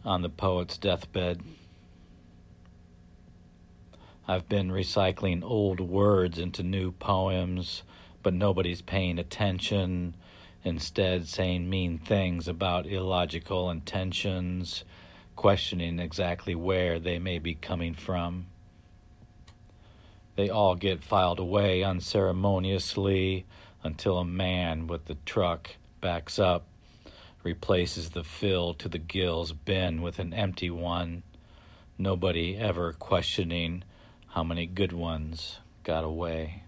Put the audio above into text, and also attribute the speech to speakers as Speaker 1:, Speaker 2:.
Speaker 1: on the poet's deathbed. I've been recycling old words into new poems, but nobody's paying attention, instead saying mean things about illogical intentions, questioning exactly where they may be coming from. They all get filed away unceremoniously until a man with the truck backs up, replaces the fill to the gills bin with an empty one, nobody ever questioning how many good ones got away.